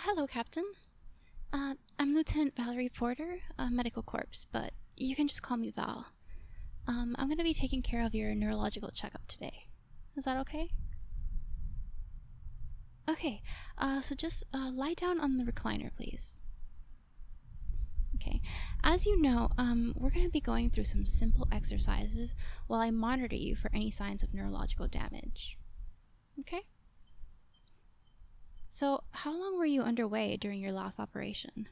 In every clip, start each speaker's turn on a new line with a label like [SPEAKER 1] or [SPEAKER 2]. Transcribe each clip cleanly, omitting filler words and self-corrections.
[SPEAKER 1] hello, Captain. I'm Lieutenant Valerie Porter, Medical Corps, but you can just call me Val. I'm gonna be taking care of your neurological checkup today. Is that okay? Okay, so just lie down on the recliner, please. Okay, as you know, we're gonna be going through some simple exercises while I monitor you for any signs of neurological damage. Okay? So, how long were you underway during your last operation?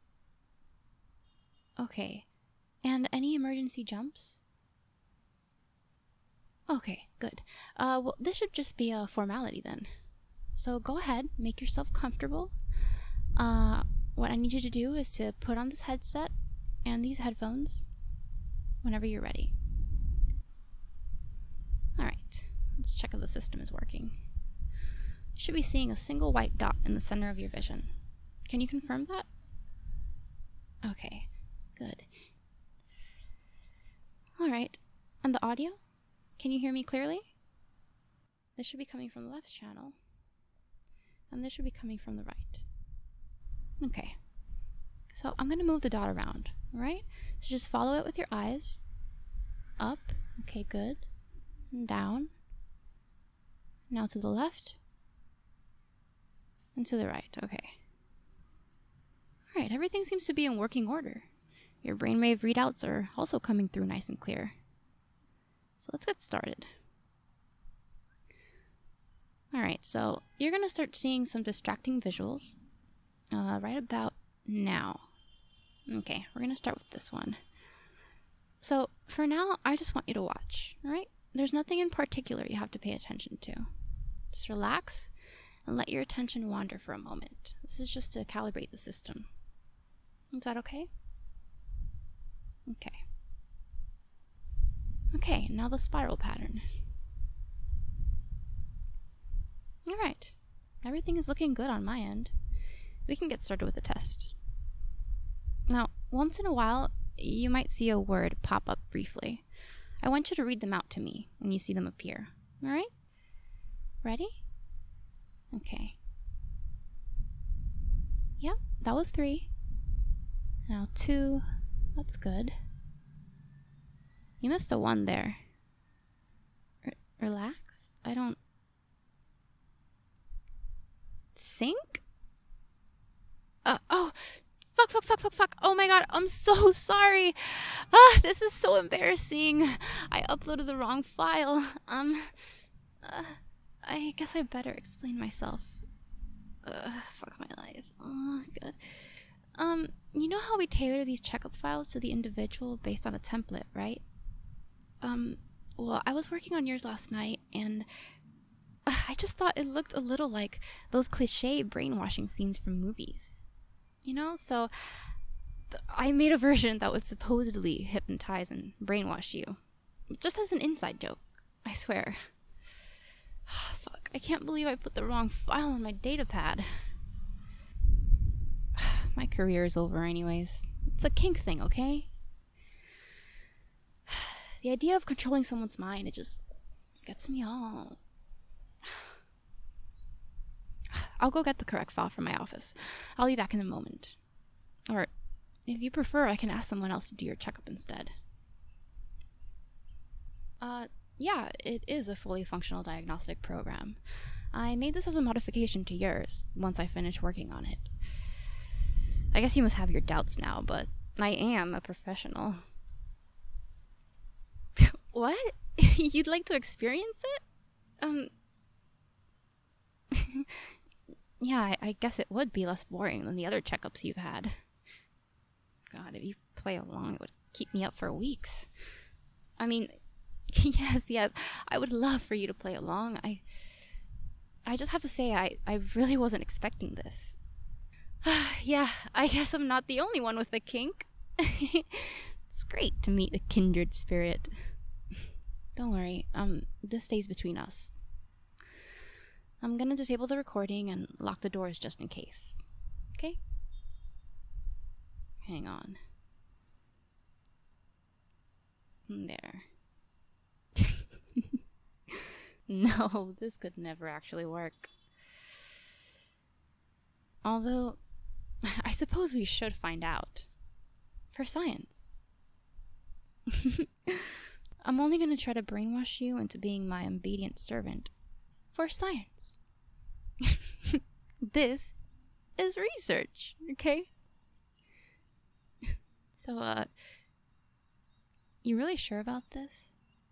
[SPEAKER 1] Okay. And any emergency jumps? Okay, good. Well, this should just be a formality then. So go ahead, make yourself comfortable. What I need you to do is to put on this headset and these headphones whenever you're ready. Alright, let's check if the system is working. You should be seeing a single white dot in the center of your vision. Can you confirm that? Okay, good. Alright, and the audio? Can you hear me clearly? This should be coming from the left channel, and this should be coming from the right. Okay, so I'm going to move the dot around, alright? So just follow it with your eyes. Up, okay, good. And down. Now to the left. And to the right, okay. Alright, everything seems to be in working order. Your brainwave readouts are also coming through nice and clear. So let's get started. Alright, so you're going to start seeing some distracting visuals right about now. Okay, we're going to start with this one. So for now, I just want you to watch, alright? There's nothing in particular you have to pay attention to. Just relax and let your attention wander for a moment. This is just to calibrate the system. Is that okay? Okay. Okay, now the spiral pattern. Alright, everything is looking good on my end. We can get started with the test. Now, once in a while, you might see a word pop up briefly. I want you to read them out to me when you see them appear. Alright? Ready? Okay. Yep, that was 3. Now 2. That's good. You missed a 1 there. Relax? I don't... Sync? Oh! Fuck. Oh my god, I'm so sorry. This is so embarrassing. I uploaded the wrong file. I guess I better explain myself. Fuck my life. Oh, good. You know how we tailor these checkup files to the individual based on a template, right? Well, I was working on yours last night, and I just thought it looked a little like those cliché brainwashing scenes from movies. You know, so I made a version that would supposedly hypnotize and brainwash you. Just as an inside joke, I swear. Fuck, I can't believe I put the wrong file on my datapad. My career is over anyways. It's a kink thing, okay? The idea of controlling someone's mind, it just gets me all... I'll go get the correct file from my office. I'll be back in a moment. Or, if you prefer, I can ask someone else to do your checkup instead. Yeah, it is a fully functional diagnostic program. I made this as a modification to yours, once I finished working on it. I guess you must have your doubts now, but I am a professional. What? You'd like to experience it? Yeah, I guess it would be less boring than the other checkups you've had. God, if you play along, it would keep me up for weeks. I mean, yes, I would love for you to play along. I just have to say, I really wasn't expecting this. Yeah, I guess I'm not the only one with a kink. It's great to meet a kindred spirit. Don't worry, this stays between us. I'm gonna disable the recording and lock the doors just in case. Okay? Hang on. There. No, this could never actually work. Although, I suppose we should find out. For science. I'm only going to try to brainwash you into being my obedient servant. For science. This is research, okay? So, you really sure about this?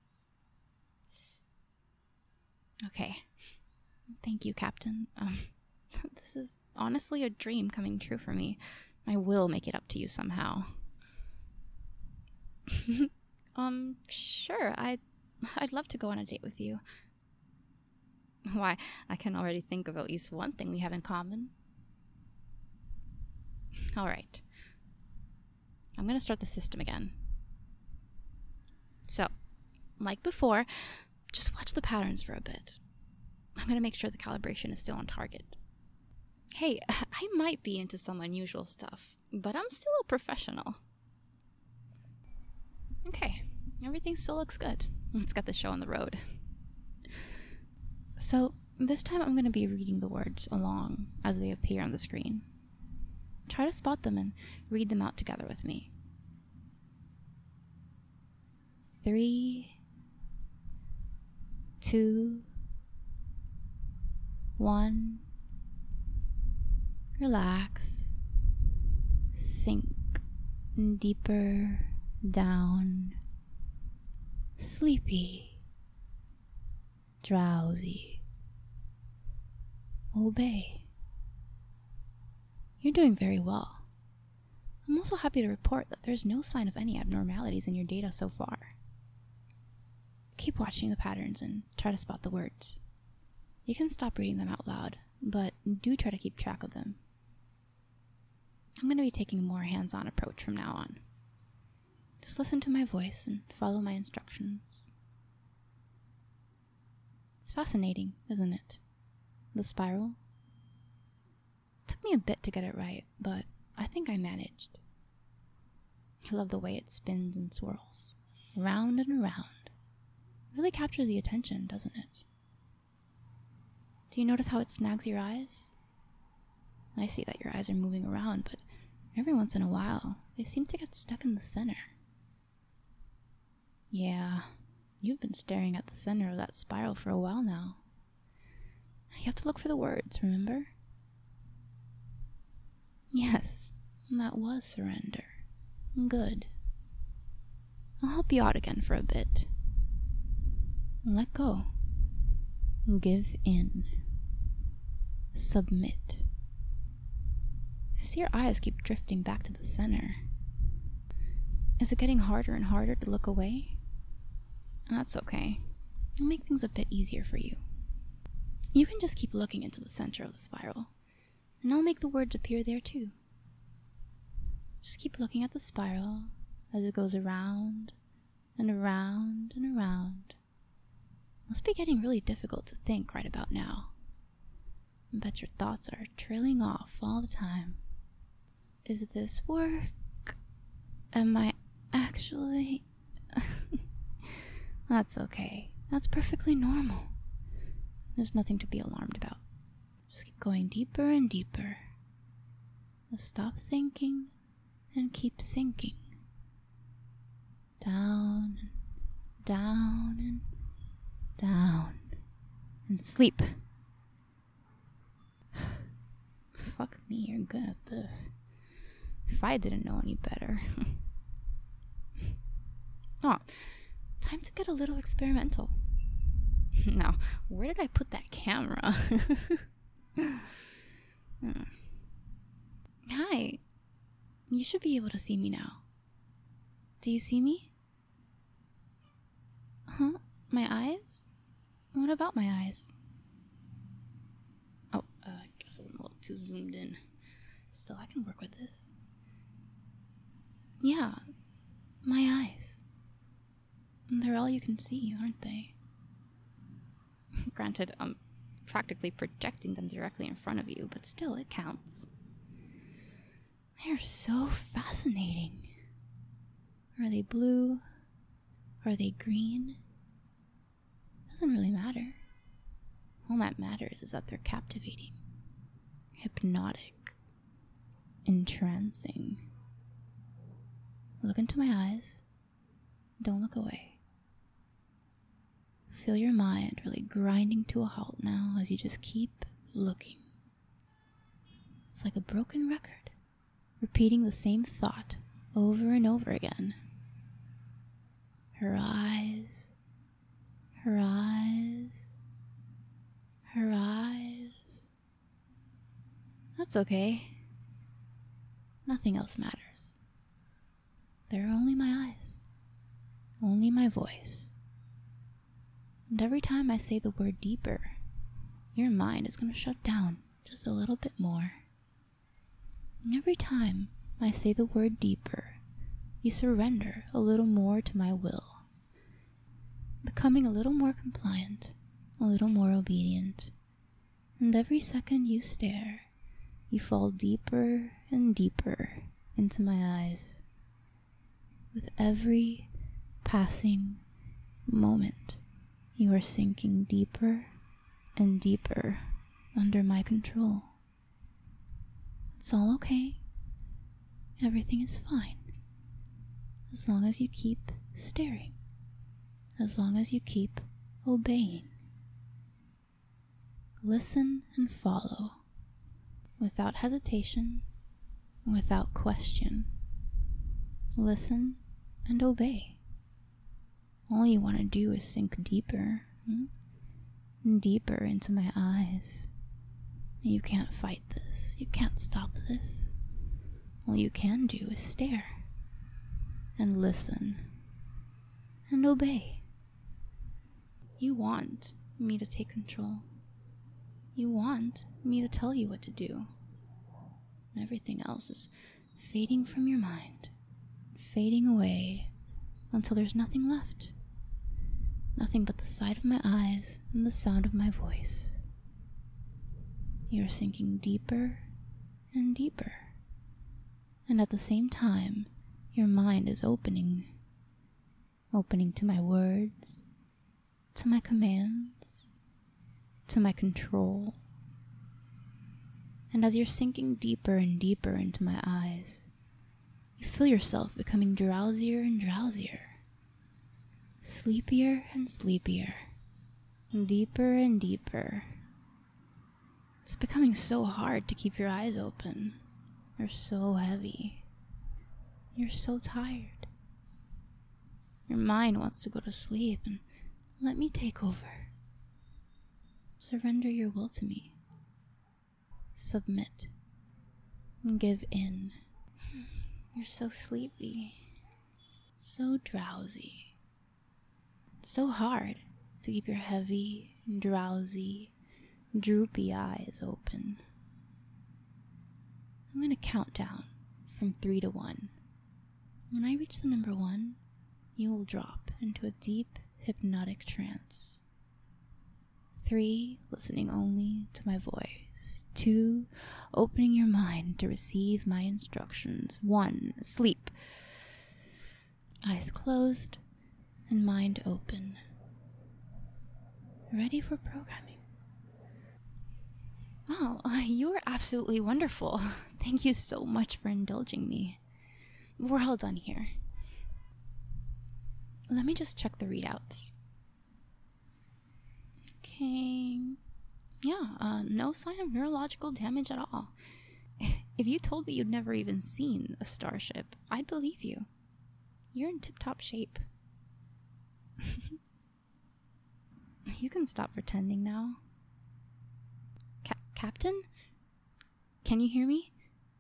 [SPEAKER 1] Okay. Thank you, Captain. This is honestly a dream coming true for me. I will make it up to you somehow. Sure. I'd love to go on a date with you. Why, I can already think of at least one thing we have in common. All right. I'm going to start the system again. So, like before, just watch the patterns for a bit. I'm going to make sure the calibration is still on target. Hey, I might be into some unusual stuff, but I'm still a professional. Okay, everything still looks good. Let's get the show on the road. So, this time I'm going to be reading the words along as they appear on the screen. Try to spot them and read them out together with me. 3, 2, 1. Relax. Sink deeper down. Sleepy. Drowsy. Obey. You're doing very well. I'm also happy to report that there's no sign of any abnormalities in your data so far. Keep watching the patterns and try to spot the words. You can stop reading them out loud, but do try to keep track of them. I'm going to be taking a more hands-on approach from now on. Just listen to my voice and follow my instructions. It's fascinating, isn't it? The spiral. It took me a bit to get it right, but I think I managed. I love the way it spins and swirls, around and around. It really captures the attention, doesn't it? Do you notice how it snags your eyes? I see that your eyes are moving around, but every once in a while, they seem to get stuck in the center. Yeah, you've been staring at the center of that spiral for a while now. You have to look for the words, remember? Yes, that was surrender. Good. I'll help you out again for a bit. Let go. Give in. Submit. I see your eyes keep drifting back to the center. Is it getting harder and harder to look away? That's okay. It'll make things a bit easier for you. You can just keep looking into the center of the spiral, and I'll make the words appear there too. Just keep looking at the spiral as it goes around and around and around. It must be getting really difficult to think right about now. I bet your thoughts are trailing off all the time. Is this work? Am I actually... That's okay. That's perfectly normal. There's nothing to be alarmed about. Just keep going deeper and deeper. Just stop thinking and keep sinking. Down and down and down. And sleep. Fuck me, you're good at this. If I didn't know any better. Oh, time to get a little experimental. Now, where did I put that camera? Hi. You should be able to see me now. Do you see me? Huh? My eyes? What about my eyes? Oh, I guess I'm a little too zoomed in. Still, I can work with this. Yeah, my eyes. They're all you can see, aren't they? Granted, I'm practically projecting them directly in front of you, but still, it counts. They're so fascinating. Are they blue? Are they green? Doesn't really matter. All that matters is that they're captivating, hypnotic, entrancing. Look into my eyes. Don't look away. Feel your mind really grinding to a halt now as you just keep looking. It's like a broken record, repeating the same thought over and over again. Her eyes, her eyes, her eyes. That's okay. Nothing else matters. There are only my eyes, only my voice. And every time I say the word deeper, your mind is going to shut down just a little bit more. And every time I say the word deeper, you surrender a little more to my will, becoming a little more compliant, a little more obedient. And every second you stare, you fall deeper and deeper into my eyes. With every passing moment, you are sinking deeper and deeper under my control. It's all okay. Everything is fine. As long as you keep staring. As long as you keep obeying. Listen and follow. Without hesitation. Without question. Listen and obey. All you want to do is sink deeper. And deeper into my eyes. You can't fight this. You can't stop this. All you can do is stare. And listen. And obey. You want me to take control. You want me to tell you what to do. And everything else is fading from your mind. Fading away until there's nothing left. Nothing but the sight of my eyes and the sound of my voice. You're sinking deeper and deeper. And at the same time, your mind is opening. Opening to my words, to my commands, to my control. And as you're sinking deeper and deeper into my eyes, you feel yourself becoming drowsier and drowsier. Sleepier and sleepier. Deeper and deeper. It's becoming so hard to keep your eyes open. They're so heavy. You're so tired. Your mind wants to go to sleep and let me take over. Surrender your will to me. Submit. And give in. You're so sleepy. So drowsy. It's so hard to keep your heavy, drowsy, droopy eyes open. I'm going to count down from 3 to 1. When I reach the number 1, you will drop into a deep, hypnotic trance. 3, listening only to my voice. 2, opening your mind to receive my instructions. 1, sleep. Eyes closed and mind open. Ready for programming. Wow, you were absolutely wonderful. Thank you so much for indulging me. We're all done here. Let me just check the readouts. Okay. Yeah, no sign of neurological damage at all. If you told me you'd never even seen a starship, I'd believe you. You're in tip-top shape. You can stop pretending now. Captain? Can you hear me?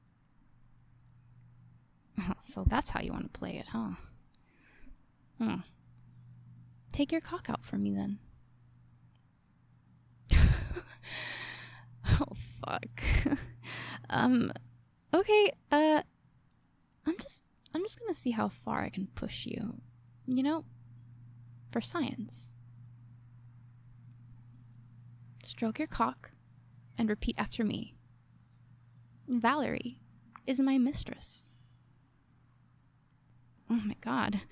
[SPEAKER 1] Oh, so that's how you want to play it, huh? Take your cock out for me, then. Oh, fuck. Okay, I'm just gonna see how far I can push you. You know, for science. Stroke your cock and repeat after me. Valerie is my mistress. Oh my god.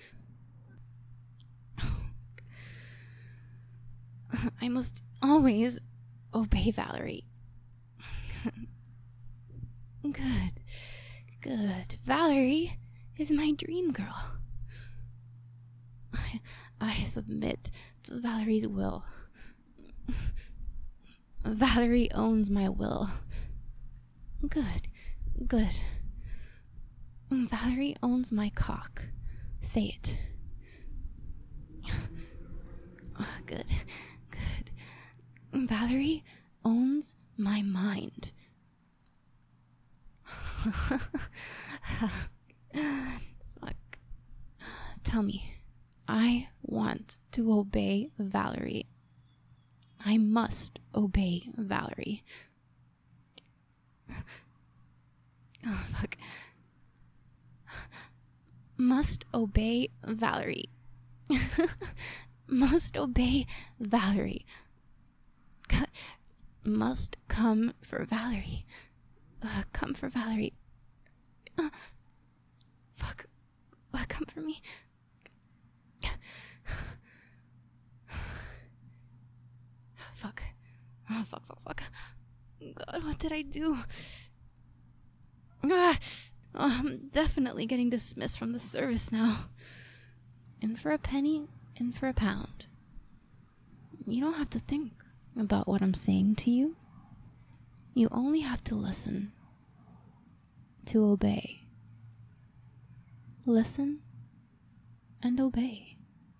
[SPEAKER 1] I must always obey Valerie. Good. Good. Valerie is my dream girl. I submit to Valerie's will. Valerie owns my will. Good. Good. Valerie owns my cock. Say it. Good. Good. Valerie owns my mind. Fuck. Tell me. I want to obey Valerie. I must obey Valerie. Oh, fuck. Must obey Valerie. Must obey Valerie. Must come for Valerie. Come for Valerie. Fuck. Come for me. Fuck. Oh, fuck. God, what did I do? I'm definitely getting dismissed from the service now. In for a penny, in for a pound. You don't have to think about what I'm saying to you. You only have to listen. To obey. Listen and obey.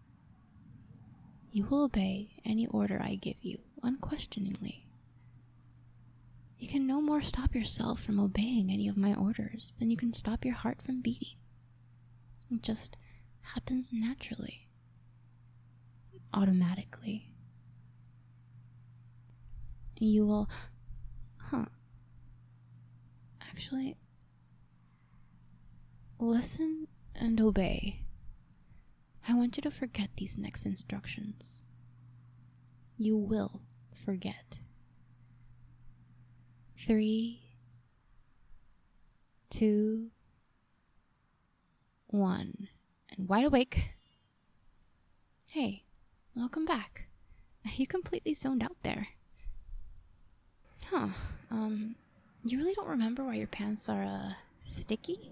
[SPEAKER 1] You will obey any order I give you, unquestioningly. You can no more stop yourself from obeying any of my orders than you can stop your heart from beating. It just happens naturally. Automatically. You will... Actually... Listen and obey. I want you to forget these next instructions. You will forget. 3, 2, 1. And wide awake. Hey, welcome back. You completely zoned out there. You really don't remember why your pants are, sticky?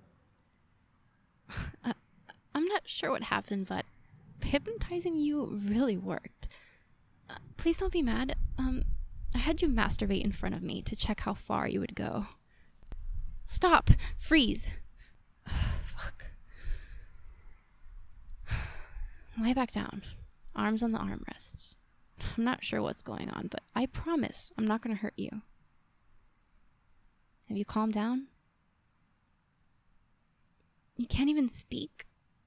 [SPEAKER 1] I'm not sure what happened, but hypnotizing you really worked. Please don't be mad. I had you masturbate in front of me to check how far you would go. Stop! Freeze! Fuck. Lie back down. Arms on the armrests. I'm not sure what's going on, but I promise I'm not going to hurt you. Have you calmed down? You can't even speak?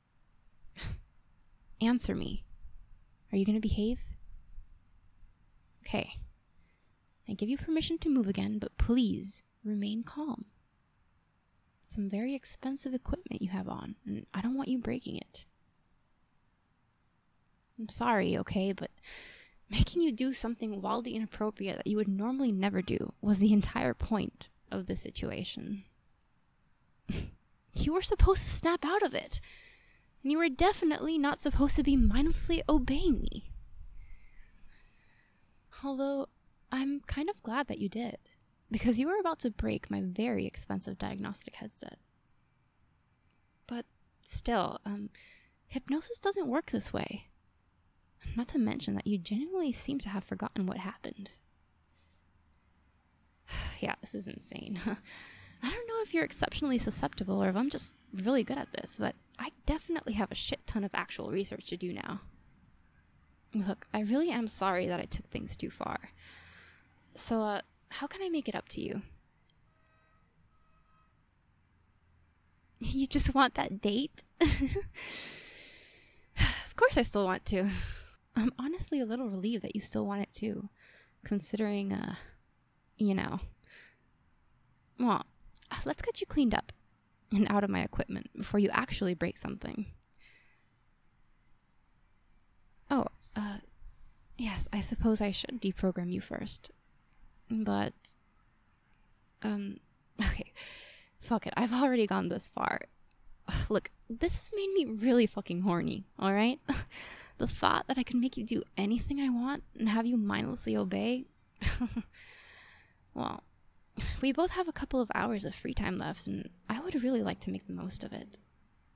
[SPEAKER 1] Answer me. Are you going to behave? Okay. I give you permission to move again, but please remain calm. Some very expensive equipment you have on, and I don't want you breaking it. I'm sorry, okay, but making you do something wildly inappropriate that you would normally never do was the entire point of the situation. You were supposed to snap out of it, and you were definitely not supposed to be mindlessly obeying me. Although, I'm kind of glad that you did, because you were about to break my very expensive diagnostic headset. But still, hypnosis doesn't work this way. Not to mention that you genuinely seem to have forgotten what happened. Yeah, this is insane. I don't know if you're exceptionally susceptible or if I'm just really good at this, but I definitely have a shit ton of actual research to do now. Look, I really am sorry that I took things too far. So, how can I make it up to you? You just want that date? Of course I still want to. I'm honestly a little relieved that you still want it too, considering, Well, let's get you cleaned up and out of my equipment before you actually break something. Oh, yes, I suppose I should deprogram you first. But, okay, fuck it, I've already gone this far. Look, this has made me really fucking horny, alright? The thought that I could make you do anything I want and have you mindlessly obey? Well, We both have a couple of hours of free time left, and I would really like to make the most of it.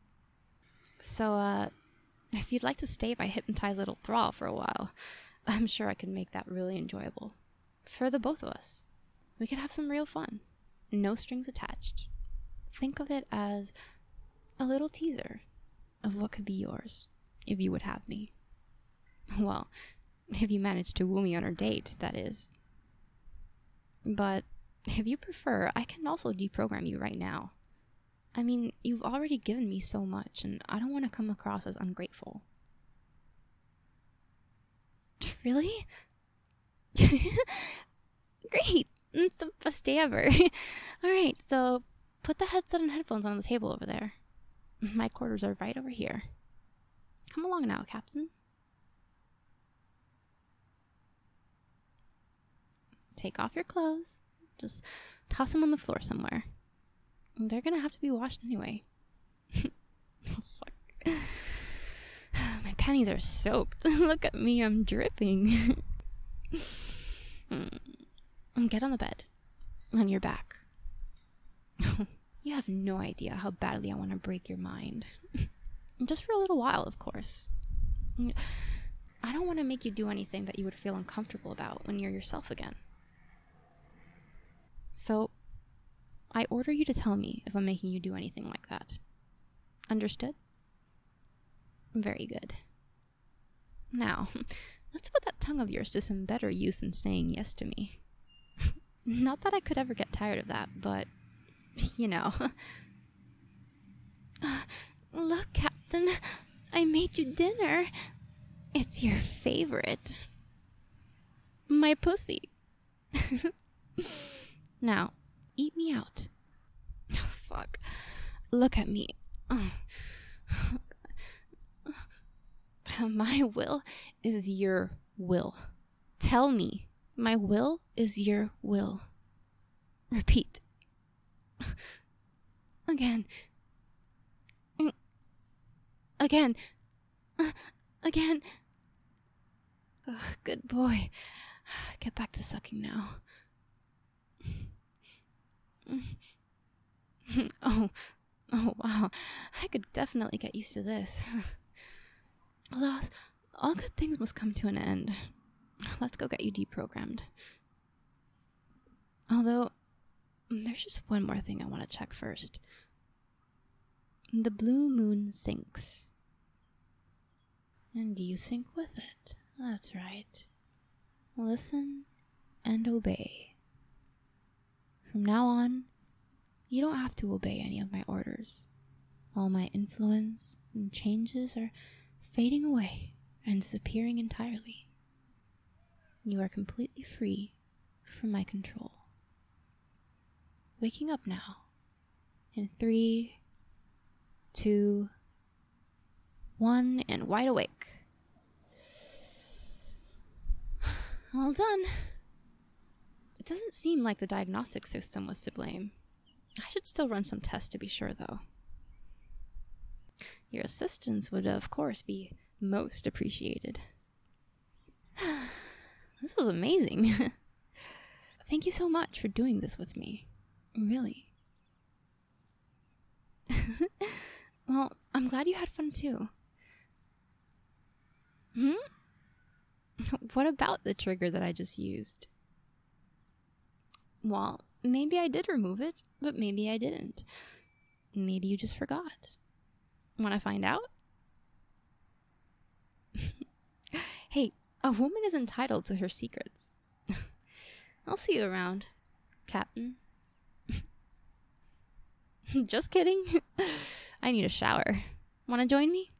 [SPEAKER 1] So, if you'd like to stay if I hypnotize little Thrall for a while, I'm sure I could make that really enjoyable. For the both of us. We could have some real fun. No strings attached. Think of it as a little teaser of what could be yours, if you would have me. Well, if you manage to woo me on our date, that is. But if you prefer, I can also deprogram you right now. I mean, you've already given me so much, and I don't want to come across as ungrateful. Really? Great! It's the best day ever. Alright, so put the headset and headphones on the table over there. My quarters are right over here. Come along now, Captain. Take off your clothes. Just toss them on the floor somewhere. They're gonna have to be washed anyway. Oh, fuck. My panties are soaked. Look at me, I'm dripping. Get on the bed. On your back. You have no idea how badly I want to break your mind. Just for a little while, of course. I don't want to make you do anything that you would feel uncomfortable about when you're yourself again. So, I order you to tell me if I'm making you do anything like that. Understood? Very good. Now, let's put that tongue of yours to some better use than saying yes to me. Not that I could ever get tired of that, but, you know. Look, Captain, I made you dinner. It's your favorite. My pussy. Now, eat me out. Oh, fuck. Look at me. My will is your will. Tell me, my will is your will. Repeat. Again. Again. Again. Ugh, good boy. Get back to sucking now. Oh, wow. I could definitely get used to this. Alas, all good things must come to an end. Let's go get you deprogrammed. Although, there's just one more thing I want to check first. The blue moon sinks. And you sink with it. That's right. Listen and obey. From now on, you don't have to obey any of my orders. All my influence and changes are fading away and disappearing entirely. You are completely free from my control. Waking up now. In 3, 2, 1, and wide awake. All done. It doesn't seem like the diagnostic system was to blame. I should still run some tests to be sure, though. Your assistance would, of course, be most appreciated. This was amazing. Thank you so much for doing this with me. Really. Well, I'm glad you had fun too. What about the trigger that I just used? Well, maybe I did remove it, but maybe I didn't. Maybe you just forgot. Want to find out? Hey, a woman is entitled to her secrets. I'll see you around, Captain. Just kidding. I need a shower. Want to join me?